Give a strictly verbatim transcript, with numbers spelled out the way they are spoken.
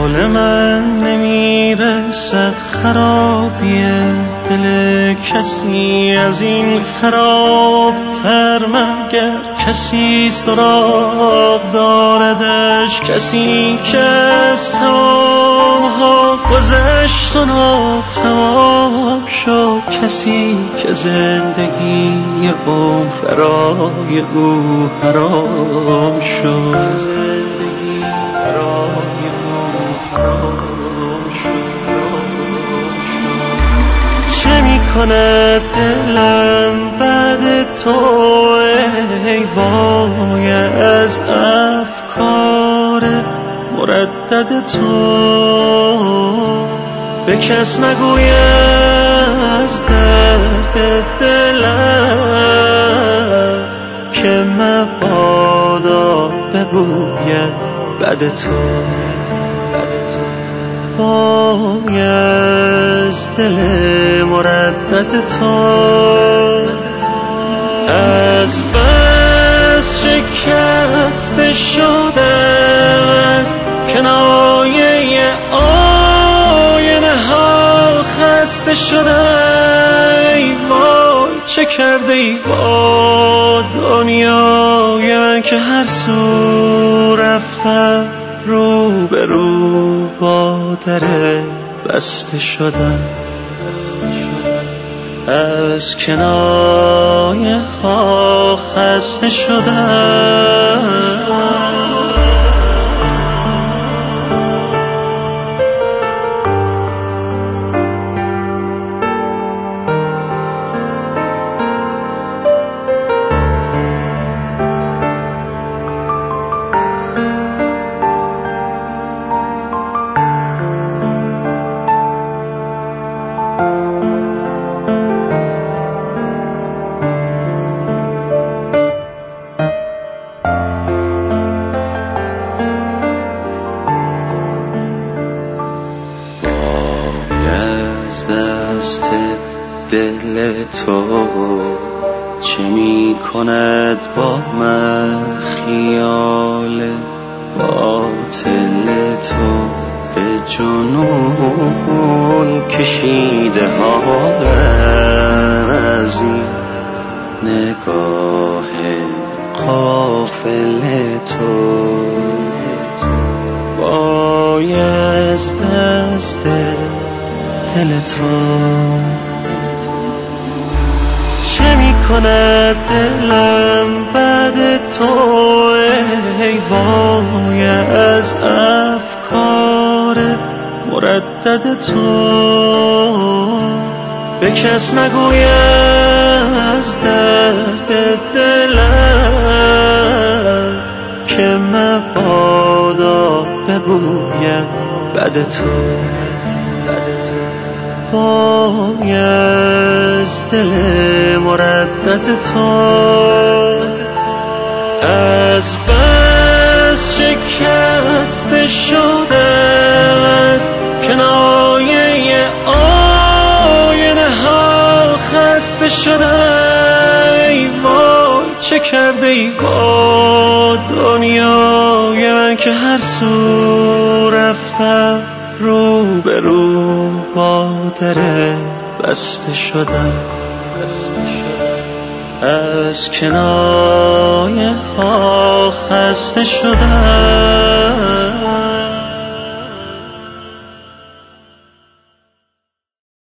حال من نمیرسد خرابی دل کسی از این خرابتر مگر کسی سراغ داردش، کسی که از تمامها گذشت و ناتمام شد، کسی که زندگی عمر برای او حرام شد، زندگی برای او حرام شد. چه می کند دلم بعد تو ای وای از افکار مردد تو، به کس نگویم از درد دلم که مبادا بگویم بد تو. وای از دل مردد تو، از بس شکسته شدم از کنایه آینه ها خسته شدم. ای وای چه کرده ای با دنیای من که هر سو رفتم رو به رو با در بسته شدم. از کنایه ها خسته شدم. دست دل تو چه می کند با من خیال باطل تو، به جنون کشیده حالم از این نگاه غافل تو. وای از دست دل تو چه می کند دلم بعد تو ای وای از افکار مردد تو، به کس نگویم از درد دلم که مبادا بگویم بد تو. وای از دل مردد تو، از بس شکسته شدم از کنایه آینه ها خسته شدم. ای وای چه کرده ای با دنیای من که هر سو رفتم رو به رو با در بسته شدم. از کنایه ها خسته شدم.